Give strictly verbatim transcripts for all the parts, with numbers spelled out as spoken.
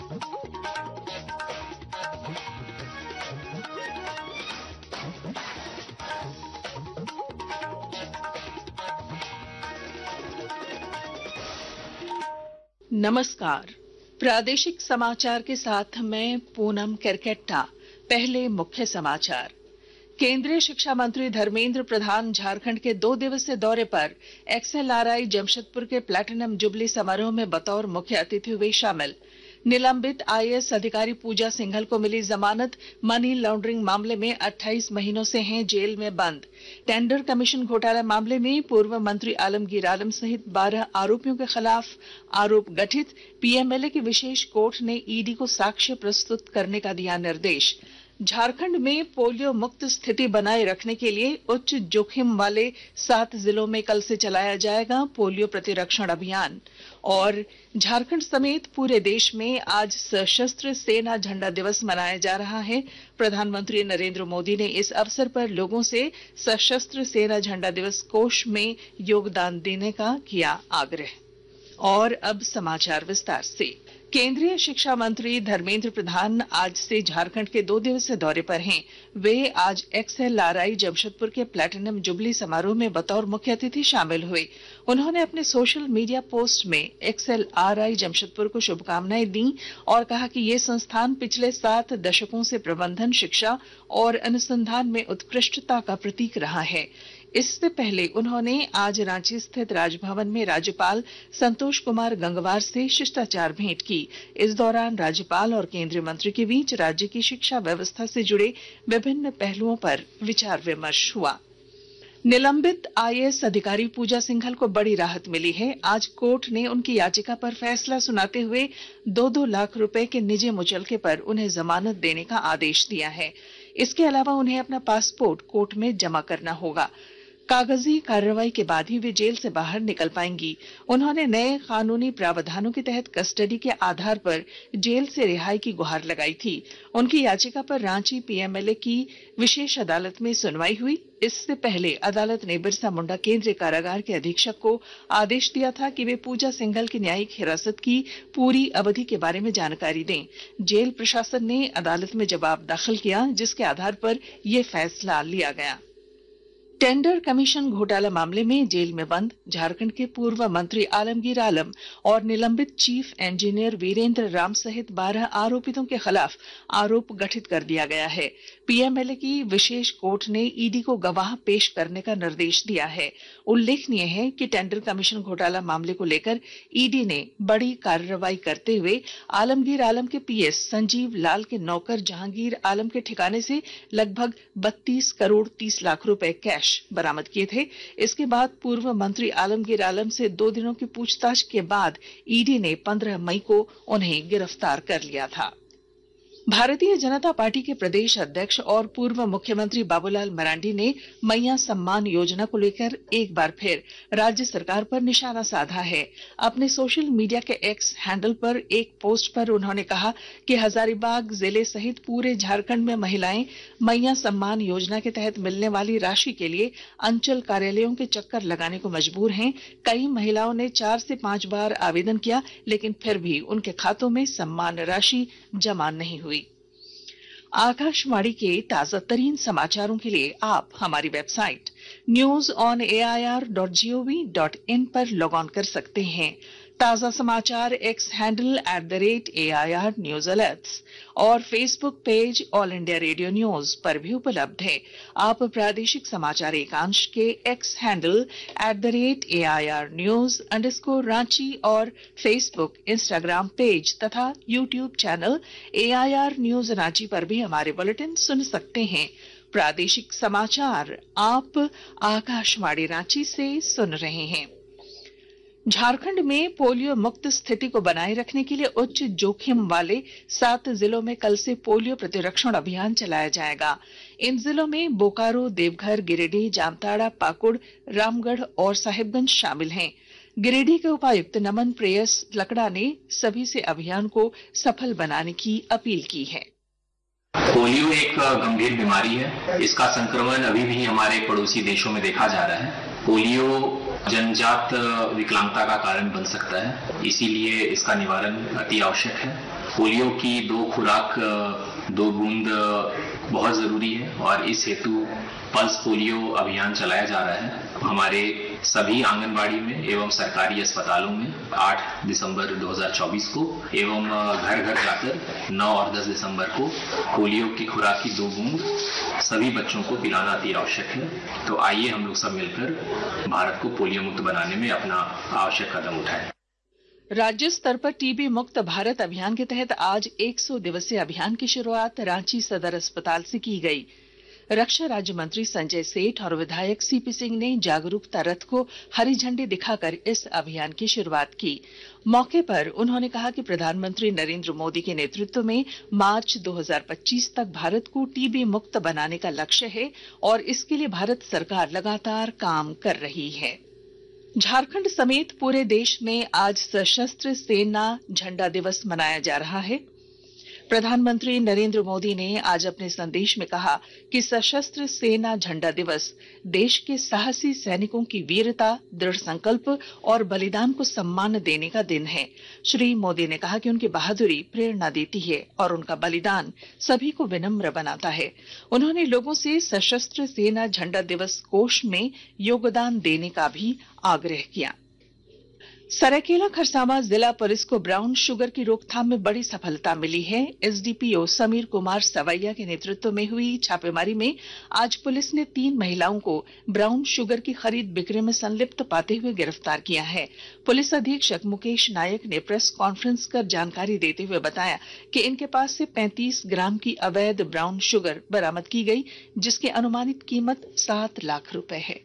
नमस्कार। प्रादेशिक समाचार के साथ मैं पूनम केरकेट्टा। पहले मुख्य समाचार। केंद्रीय शिक्षा मंत्री धर्मेंद्र प्रधान झारखंड के दो दिवसीय दौरे पर एक्सएलआरआई जमशेदपुर के प्लैटिनम जुबली समारोह में बतौर मुख्य अतिथि हुए शामिल। निलंबित आईएएस अधिकारी पूजा सिंघल को मिली जमानत। मनी लॉन्ड्रिंग मामले में अट्ठाईस महीनों से हैं जेल में बंद। टेंडर कमीशन घोटाला मामले में पूर्व मंत्री आलमगीर आलम सहित बारह आरोपियों के खिलाफ आरोप गठित। पीएमएलए की विशेष कोर्ट ने ईडी को साक्ष्य प्रस्तुत करने का दिया निर्देश। झारखंड में पोलियो मुक्त स्थिति बनाए रखने के लिए उच्च जोखिम वाले सात जिलों में कल से चलाया जाएगा पोलियो प्रतिरक्षण अभियान। और झारखंड समेत पूरे देश में आज सशस्त्र सेना झंडा दिवस मनाया जा रहा है। प्रधानमंत्री नरेंद्र मोदी ने इस अवसर पर लोगों से सशस्त्र सेना झंडा दिवस कोष में योगदान देने का किया आग्रह। और अब समाचार विस्तार से। केंद्रीय शिक्षा मंत्री धर्मेंद्र प्रधान आज से झारखंड के दो दिवसीय दौरे पर हैं। वे आज एक्सएलआरआई जमशेदपुर के प्लैटिनम जुबली समारोह में बतौर मुख्य अतिथि शामिल हुए। उन्होंने अपने सोशल मीडिया पोस्ट में एक्सएलआरआई जमशेदपुर को शुभकामनाएं दी और कहा कि ये संस्थान पिछले सात दशकों से प्रबंधन, शिक्षा और अनुसंधान में उत्कृष्टता का प्रतीक रहा है। इससे पहले उन्होंने आज रांची स्थित राजभवन में राज्यपाल संतोष कुमार गंगवार से शिष्टाचार भेंट की। इस दौरान राज्यपाल और केंद्रीय मंत्री के बीच राज्य की शिक्षा व्यवस्था से जुड़े विभिन्न पहलुओं पर विचार विमर्श हुआ। निलंबित आईएएस अधिकारी पूजा सिंघल को बड़ी राहत मिली है। आज कोर्ट ने उनकी याचिका पर फैसला सुनाते हुए दो दो लाख रुपए के निजी मुचलके पर उन्हें जमानत देने का आदेश दिया है। इसके अलावा उन्हें अपना पासपोर्ट कोर्ट में जमा करना होगा। कागजी कार्रवाई के बाद ही वे जेल से बाहर निकल पाएंगी। उन्होंने नए कानूनी प्रावधानों के तहत कस्टडी के आधार पर जेल से रिहाई की गुहार लगाई थी। उनकी याचिका पर रांची पीएमएलए की विशेष अदालत में सुनवाई हुई। इससे पहले अदालत ने बिरसा मुंडा केंद्रीय कारागार के अधीक्षक को आदेश दिया था कि वे पूजा सिंघल की न्यायिक हिरासत की पूरी अवधि के बारे में जानकारी दें। जेल प्रशासन ने अदालत में जवाब दाखिल किया, जिसके आधार पर यह फैसला लिया गया। टेंडर कमीशन घोटाला मामले में जेल में बंद झारखंड के पूर्व मंत्री आलमगीर आलम और निलंबित चीफ इंजीनियर वीरेंद्र राम सहित बारह आरोपितों के खिलाफ आरोप गठित कर दिया गया है। पीएमएलए की विशेष कोर्ट ने ईडी को गवाह पेश करने का निर्देश दिया है। उल्लेखनीय है कि टेंडर कमीशन घोटाला मामले को लेकर ईडी ने बड़ी कार्रवाई करते हुए आलमगीर आलम के पीएस संजीव लाल के नौकर जहांगीर आलम के ठिकाने से लगभग बत्तीस करोड़ तीस लाख रुपए कैश बरामद किए थे। इसके बाद पूर्व मंत्री आलमगीर आलम से दो दिनों की पूछताछ के बाद ईडी ने पंद्रह मई को उन्हें गिरफ्तार कर लिया था। भारतीय जनता पार्टी के प्रदेश अध्यक्ष और पूर्व मुख्यमंत्री बाबूलाल मरांडी ने मैया सम्मान योजना को लेकर एक बार फिर राज्य सरकार पर निशाना साधा है। अपने सोशल मीडिया के एक्स हैंडल पर एक पोस्ट पर उन्होंने कहा कि हजारीबाग जिले सहित पूरे झारखंड में महिलाएं मैया सम्मान योजना के तहत मिलने वाली राशि के लिए अंचल कार्यालयों के चक्कर लगाने को मजबूर हैं। कई महिलाओं ने चार से पांच बार आवेदन किया, लेकिन फिर भी उनके खातों में सम्मान राशि जमा नहीं हुई। आकाशवाणी के ताजा तरीन समाचारों के लिए आप हमारी website news on A I R dot G O V dot in पर लॉग ऑन कर सकते हैं। ताजा समाचार X handle at the rate A I R news alerts और Facebook page All India Radio news पर भी उपलब्ध है। आप प्रादेशिक समाचार एकांश के X handle at the rate A I R news underscore Ranchi और फेसबुक, इंस्टाग्राम पेज तथा YouTube channel A I R news Ranchi पर भी हमारे बुलेटिन सुन सकते हैं। प्रादेशिक समाचार आप आकाशवाणी रांची से सुन रहे हैं। झारखंड में पोलियो मुक्त स्थिति को बनाए रखने के लिए उच्च जोखिम वाले सात जिलों में कल से पोलियो प्रतिरक्षण अभियान चलाया जाएगा। इन जिलों में बोकारो, देवघर, गिरिडीह, जामताड़ा, पाकुड़, रामगढ़ और साहिबगंज शामिल हैं। गिरिडीह के उपायुक्त नमन प्रेयस लकड़ा ने सभी से अभियान को सफल बनाने की अपील की है। पोलियो एक गंभीर बीमारी है। इसका संक्रमण अभी भी हमारे पड़ोसी देशों में देखा जा रहा है। पोलियो जन्मजात विकलांगता का कारण बन सकता है, इसीलिए इसका निवारण अति आवश्यक है। पोलियो की दो खुराक, दो बूंद बहुत जरूरी है और इस हेतु पल्स पोलियो अभियान चलाया जा रहा है हमारे सभी आंगनबाड़ी में एवं सरकारी अस्पतालों में आठ दिसंबर दो हज़ार चौबीस को एवं घर घर जाकर नौ और दस दिसंबर को पोलियो की खुराक की दो बूंद सभी बच्चों को पिलाना अति आवश्यक है। तो आइए हम लोग सब मिलकर भारत को पोलियो मुक्त बनाने में अपना आवश्यक कदम उठाएं। राज्य स्तर पर टीबी मुक्त भारत अभियान के तहत आज सौ दिवसीय अभियान की शुरुआत रांची सदर अस्पताल से की गई। रक्षा राज्य मंत्री संजय सेठ और विधायक सीपी सिंह ने जागरूकता रथ को हरी झंडी दिखाकर इस अभियान की शुरुआत की। मौके पर उन्होंने कहा कि प्रधानमंत्री नरेंद्र मोदी के नेतृत्व में मार्च दो हज़ार पच्चीस तक भारत को टीबी मुक्त बनाने का लक्ष्य है और इसके लिए भारत सरकार लगातार काम कर रही है। झारखंड समेत पूरे देश में आज सशस्त्र सेना झंडा दिवस मनाया जा रहा है। प्रधानमंत्री नरेंद्र मोदी ने आज अपने संदेश में कहा कि सशस्त्र सेना झंडा दिवस देश के साहसी सैनिकों की वीरता, दृढ़ संकल्प और बलिदान को सम्मान देने का दिन है। श्री मोदी ने कहा कि उनकी बहादुरी प्रेरणा देती है और उनका बलिदान सभी को विनम्र बनाता है। उन्होंने लोगों से सशस्त्र सेना झंडा दिवस कोष में योगदान देने का भी आग्रह किया। सरायकेला खरसावां जिला पुलिस को ब्राउन शुगर की रोकथाम में बड़ी सफलता मिली है। एसडीपीओ समीर कुमार सवैया के नेतृत्व में हुई छापेमारी में आज पुलिस ने तीन महिलाओं को ब्राउन शुगर की खरीद बिक्री में संलिप्त पाते हुए गिरफ्तार किया है। पुलिस अधीक्षक मुकेश नायक ने प्रेस कॉन्फ्रेंस कर जानकारी देते हुए बताया कि इनके पास से पैंतीस ग्राम की अवैध ब्राउन शुगर बरामद की गई, जिसकी अनुमानित कीमत सात लाख रुपए है।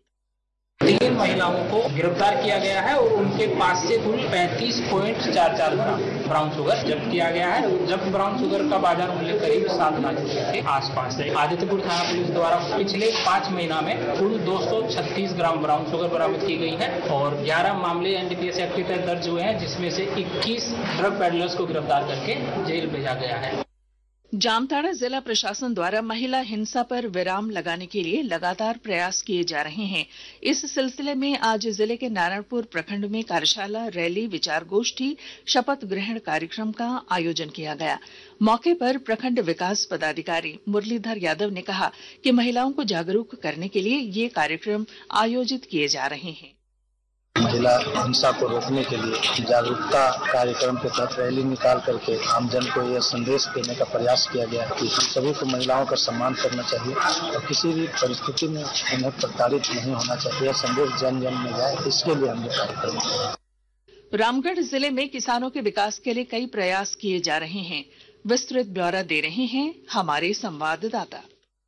तीन महिलाओं को गिरफ्तार किया गया है और उनके पास से कुल पैंतीस पॉइंट चार चार ग्राम ब्राउन शुगर जब्त किया गया है। जब ब्राउन शुगर का बाजार मूल्य करीब सात लाख रुपए के आसपास है। आदित्यपुर थाना पुलिस द्वारा पिछले पाँच महीना में कुल दो सौ छत्तीस ग्राम ब्राउन शुगर बरामद की गई है और ग्यारह मामले एनडीपीएस एक्ट के तहत दर्ज हुए हैं, जिसमें से इक्कीस ड्रग पेडलर्स को गिरफ्तार करके जेल भेजा गया है। जामताड़ा जिला प्रशासन द्वारा महिला हिंसा पर विराम लगाने के लिए लगातार प्रयास किए जा रहे हैं। इस सिलसिले में आज जिले के नारायणपुर प्रखंड में कार्यशाला, रैली, विचार गोष्ठी, शपथ ग्रहण कार्यक्रम का आयोजन किया गया। मौके पर प्रखंड विकास पदाधिकारी मुरलीधर यादव ने कहा कि महिलाओं को जागरूक करने के लिए ये कार्यक्रम आयोजित किए जा रहे हैं। महिला हिंसा को रोकने के लिए जागरूकता कार्यक्रम के तहत रैली निकाल करके आमजन को यह संदेश देने का प्रयास किया गया कि हम सभी को महिलाओं का सम्मान करना चाहिए और किसी भी परिस्थिति में उन्हें प्रताड़ित नहीं होना चाहिए। संदेश जन जन में जाए, इसके लिए हम ये कार्यक्रम कर रहे हैं। रामगढ़ जिले में किसानों के विकास के लिए कई प्रयास किए जा रहे हैं। विस्तृत ब्यौरा दे रहे हैं हमारे संवाददाता।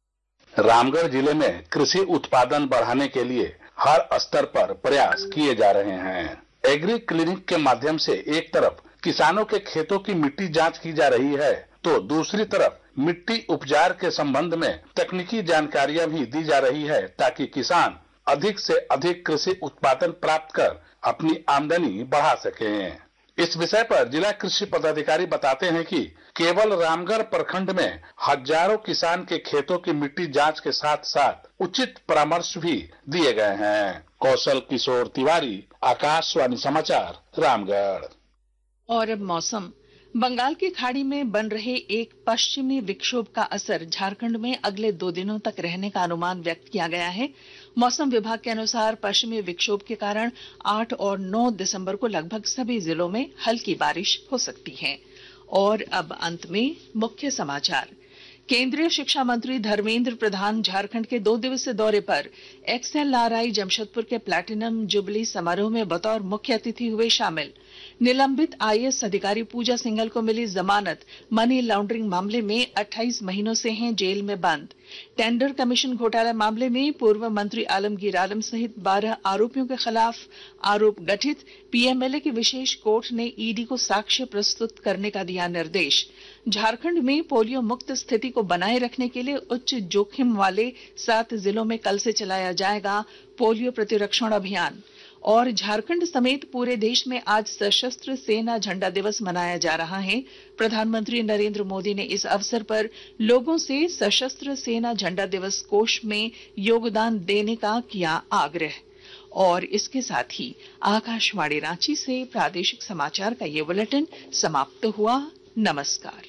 रामगढ़ जिले में कृषि उत्पादन बढ़ाने के लिए हर स्तर पर प्रयास किए जा रहे हैं। एग्री क्लिनिक के माध्यम से एक तरफ किसानों के खेतों की मिट्टी जांच की जा रही है, तो दूसरी तरफ मिट्टी उपचार के संबंध में तकनीकी जानकारियां भी दी जा रही है, ताकि किसान अधिक से अधिक कृषि उत्पादन प्राप्त कर अपनी आमदनी बढ़ा सकें। इस विषय पर जिला कृषि पदाधिकारी बताते हैं कि केवल रामगढ़ प्रखंड में हजारों किसान के खेतों की मिट्टी जांच के साथ साथ उचित परामर्श भी दिए गए हैं। कौशल किशोर तिवारी, आकाशवाणी समाचार, रामगढ़। और अब मौसम। बंगाल की खाड़ी में बन रहे एक पश्चिमी विक्षोभ का असर झारखंड में अगले दो दिनों तक रहने का अनुमान व्यक्त किया गया है। मौसम विभाग के अनुसार पश्चिमी विक्षोभ के कारण आठ और नौ दिसंबर को लगभग सभी जिलों में हल्की बारिश हो सकती है। और अब अंत में मुख्य समाचार। केंद्रीय शिक्षा मंत्री धर्मेंद्र प्रधान झारखंड के दो दिवसीय दौरे पर एक्सएलआरआई जमशेदपुर के प्लैटिनम जुबली समारोह में बतौर मुख्य अतिथि हुए शामिल। निलंबित आईएएस अधिकारी पूजा सिंघल को मिली जमानत। मनी लॉन्ड्रिंग मामले में अट्ठाईस महीनों से हैं जेल में बंद। टेंडर कमीशन घोटाला मामले में पूर्व मंत्री आलमगीर आलम सहित बारह आरोपियों के खिलाफ आरोप गठित। पीएमएलए की विशेष कोर्ट ने ईडी को साक्ष्य प्रस्तुत करने का दिया निर्देश। झारखंड में पोलियो मुक्त स्थिति को बनाए रखने के लिए उच्च जोखिम वाले सात जिलों में कल से चलाया जाएगा पोलियो प्रतिरक्षण अभियान। और झारखंड समेत पूरे देश में आज सशस्त्र सेना झंडा दिवस मनाया जा रहा है। प्रधानमंत्री नरेंद्र मोदी ने इस अवसर पर लोगों से सशस्त्र सेना झंडा दिवस कोष में योगदान देने का किया आग्रह। और इसके साथ ही आकाशवाणी रांची से प्रादेशिक समाचार का ये बुलेटिन समाप्त हुआ। नमस्कार।